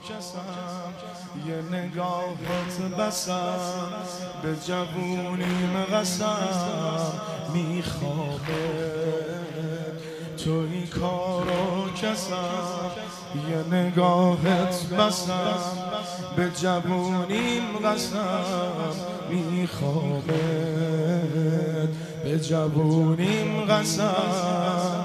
کسم یه نگاهت بسم به جوونیم قسم میخوابه توی کارو کسم یه نگاهت بسم به جوونیم قسم میخوابه به جوونیم قسم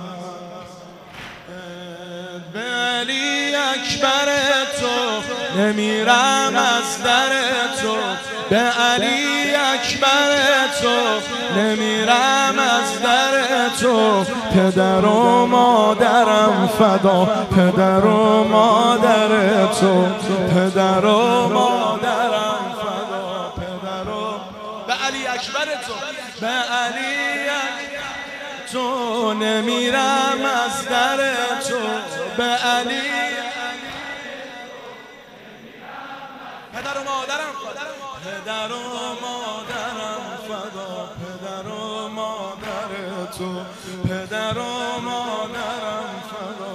به علی اکبر تو نمیرم از در تو به علی اکبر تو نمیرم از در تو پدر و مادرم فدا پدر و مادر تو پدر و مادرم فدا پدر و به علی اکبر تو به علی تو نمیرم از در تو به علی پدر و مادرم پدر و مادرم فدا پدر و مادر تو پدر و مادرم فدا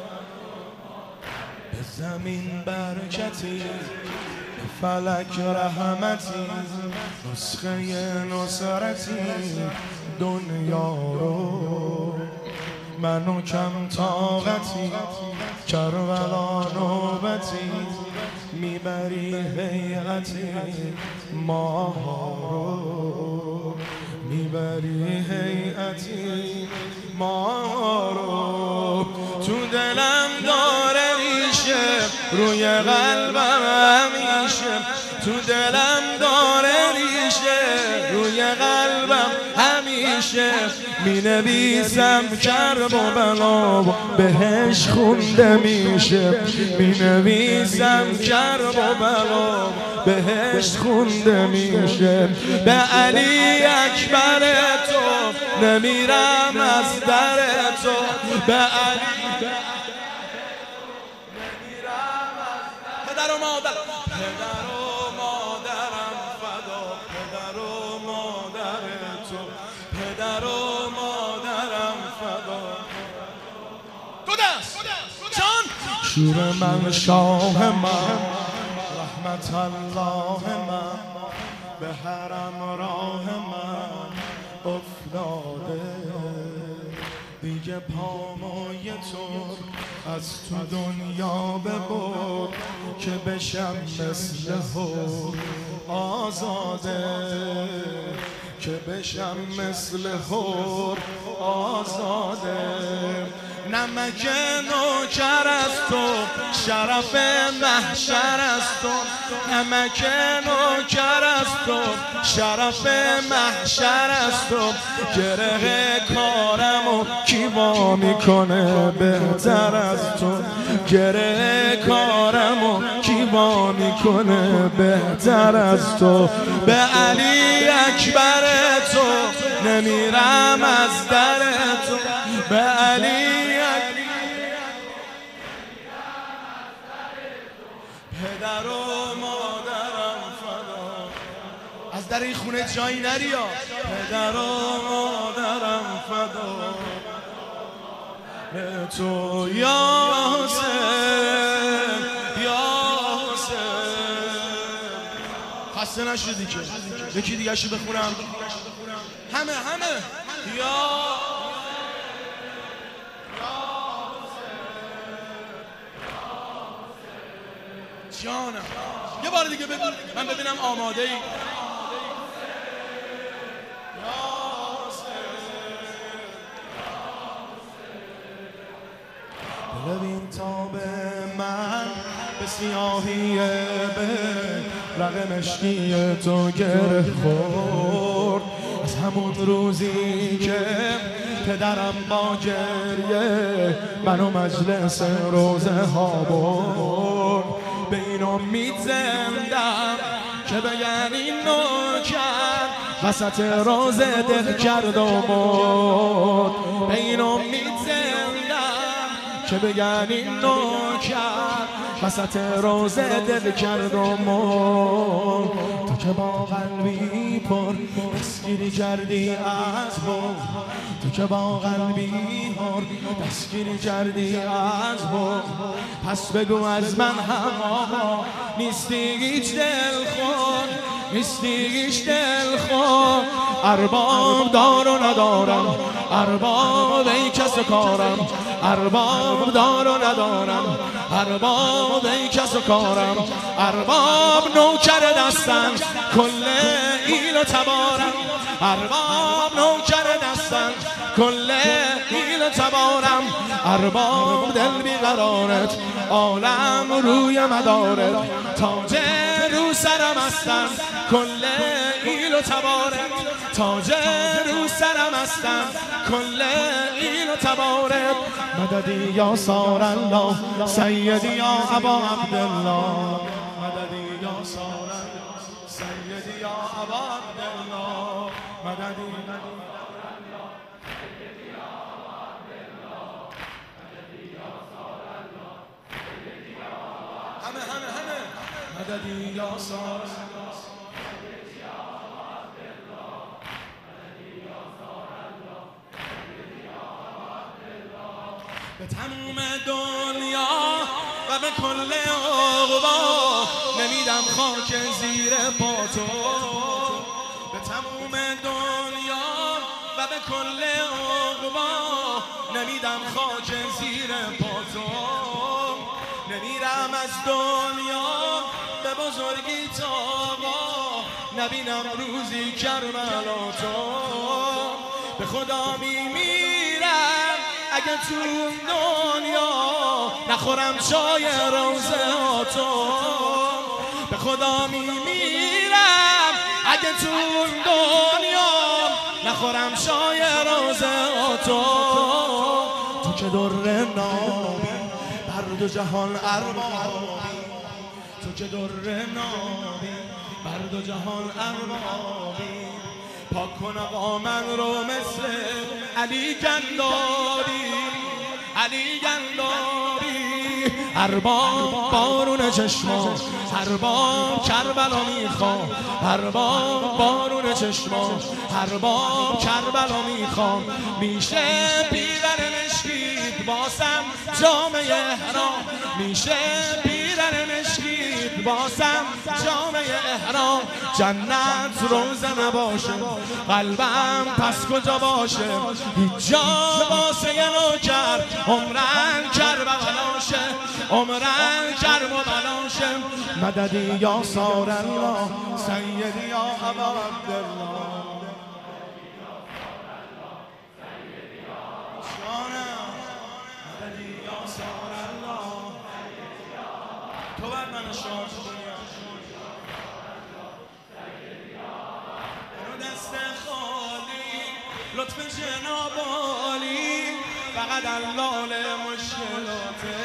به زمین برکتی به فلک رحمتی نسخه نصرتی دنیا رو منو کم طاقتی کربلا نوبتی میبری هیئتی ماه رو میبری هیئتی ماه رو تو دلم داره ریشه روی قلبم همیشه تو دلم داره ریشه روی قلبم همیشه می نویسم کرب و بلا بهش خونده میشه می نویسم کرب و بلا بهش خونده میشه به علی اکبر تو نمیرم از در تو به علی پدر و مادر پدر و مادرم فدا پدر و مادر تو پدر و مادرم فدا دو دست جان شور من شاه من رحمت الله من به حرم راه من افتاده دیگه پاموی تو از تو دنیا ببر که بشم مثل هور آزاده که بشم مثل هور آزاده نمک نوکر از تو شرف محشر از تو نمک نوکر از تو شرف محشر از تو گره کارمو کیوا میکنه بهتر از تو گره کارمو کیوا میکنه بهتر از تو به علی اکبر تو نمیرم از در تو به علی پدر و مادرم فدا از در این خونه جایی نریا پدر و مادرم فدا به تو یا حسین یا حسین خسته نشدی که یکی دیگه شو بخونم همه یا جانم یه بار دیگه بگو من ببینم آماده ای ببین تا به من به سیاهی به رقم عشقی تو گره خورد از همون روزی که پدرم با گریه منو مجلس روزه ها برد به این امید زندم که بگن این نوکر وسط روزه دل کرد و مرد به این امید زندم که بگن این نوکر وسط روزه دل کرد و مرد تو که با قلبی پر دستگیری کردی از بود تو که با قلبی پر دستگیری کردی از بود پس بگو از من هم آقا نیستی هیچ دلخور، نیستی هیچ دلخور. ارباب دار و ندارم، ارباب ای کس و کارم، ارباب دار و ندارم، ارباب ای کس و کارم. ارباب نوکر دستن کل ایل و تبارم، ارباب نوکر دستن کل ایل و تبارم. ارباب دل بیقرارت عالم روی مدارت، تاج رو سرم هستن کل ایل و تبارت، تاج رو سرم هستن کل ایل و تبارت. مددی یا سار الله سیدی یا ابا عبدالله، مددی یا سار الله سیدی یا ابا عبدالله، مددی مددی یا سار به تموم دنیا و به کل عقبا نمیدم خاک زیر پا تو، به تموم دنیا و به کل عقبا نمیدم خاک زیر پا تو. نمیرم از دنیا به بزرگی تاقا، نبینم روزی کربلا تو. به خدا میمیرم اگه تو دنیا نخورم چای روزه ها تو. به خدا میمیرم اگه تو دنیا نخورم چای روزه ها تو. تو که در نامی بر دو جهان اربابی، تو که در نامی بر دو جهان اربابی. پاک کن آقا من رو مثل علی گنداری، علی گنداری. ارباب بارون چشما، ارباب کربلا میخوام، ارباب بارون چشما، ارباب کربلا میخوام. میشه پیرن مشکید باسم جامعه احرام، میشه پیرن مشکید باسم جامعه احرام. جنت روزه نباشه قلبم پس کجا باشه، هیچ جا واسه نوکر عمرن کربلاشه، عمرن کربلاشه. مددی یا سار الله سیدی یا ابا عبدالله، مددی یا سار الله. تو بر من شاد کنی دست خالی، لطف جناب عالی، فقط علال مشکلاته.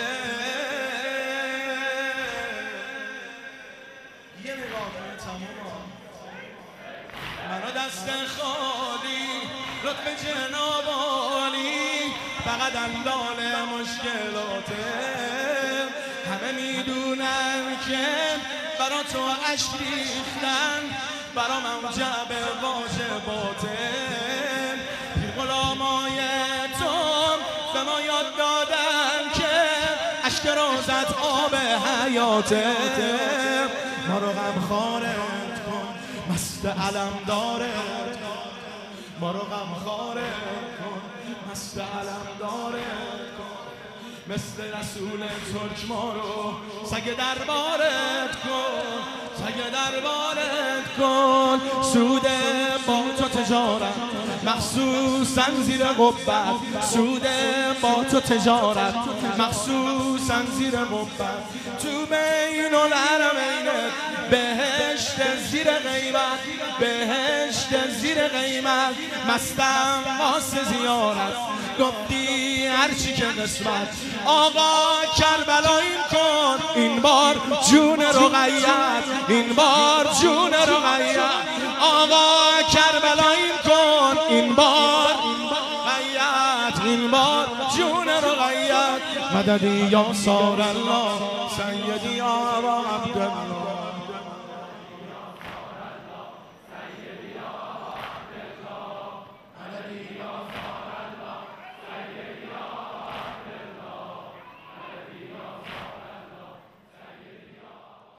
یه نگاه کنه تمام منو دست خالی، لطف جناب عالی، فقط علال مشکلاته. همه میدونن که برا تو عشق ریختن، برا موجب واجباته. پیر غلامای تو به ما یاد دادن که اشک روزت آب حیاته. ما رو غمخوارت کن مست علم دارت کن، ما رو غمخوارت کن مست علم دارت کن. مثل رسول ترک ما رو سگ دربارت کن، سگ دربارت کن. سود با تو تجارت مخصوصا زیر قبت، سود با تو تجارت مخصوصا زیر قبت. تو بین الحرمین بهشت زیر غیبت، بهشت زیر قیمت. مستم واسه زیارت گفتی هرچی که قسمت. آقا کربلا این کن این بار جون رقیت، این بار جون رقیت. آقا کربلا این کن این بار رقیت، این بار جون رقیت. مددی یا سار الله سیدی یا ابا عبدالله.